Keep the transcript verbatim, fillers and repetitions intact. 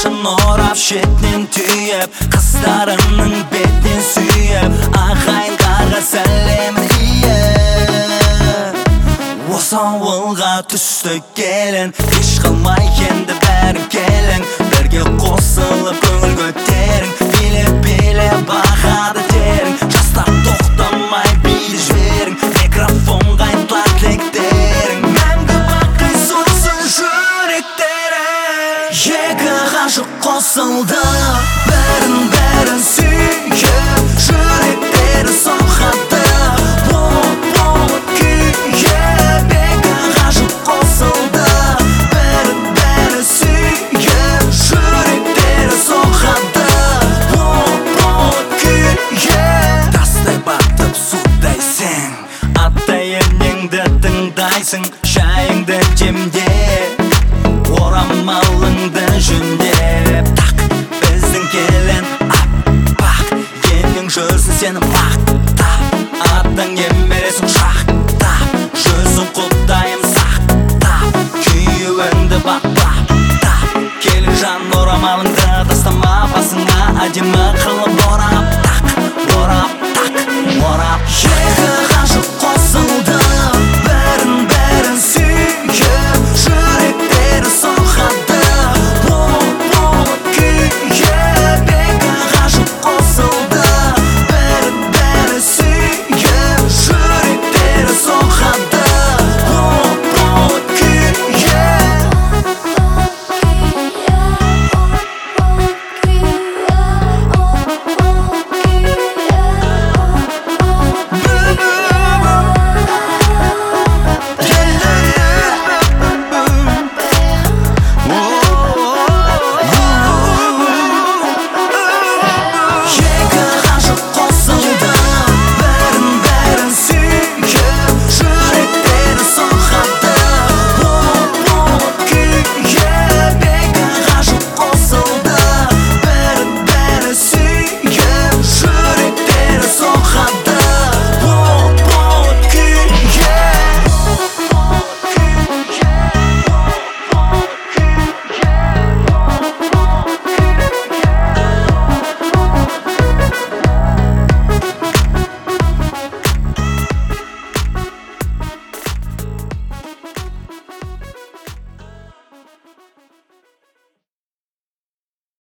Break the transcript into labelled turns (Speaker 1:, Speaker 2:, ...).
Speaker 1: Başın orap şetlin tüyep, kızlarının betin süyep, Aqayın qarga səllemin iyep. Osa avılga tüstü gelin, Hiç qılmay kendi bärin kelin, Birge qosılıp köngül göterin, Bile bile baxadı terin, Jaslar toxtamay biliş verin, Mikrofon qaytlar tilekterin, Мәңгі baqi so'lsin жүректерin. Екі ғашық қосылды, бәрін бәрін сүйіп, жүректері соққады, от болып күйіп. Екі ғашық қосылды, бәрін бәрі сүйіп, жүректері соққады, от болып күйіп. Тастай батып судайсың, аттай енеңді тыңдайсың, шайыңды жемде, орамалыңды жөндеп так. Біздің келін аппақ, енің жүрсін сені мақтап, аттан ембересің шақтап, жүзің құдайым сақтап, күйеуіңді бақ-бақ-тап. Келін жан орамалыңды тастама, басыңа әдемі қылып орап так, орап так, орап.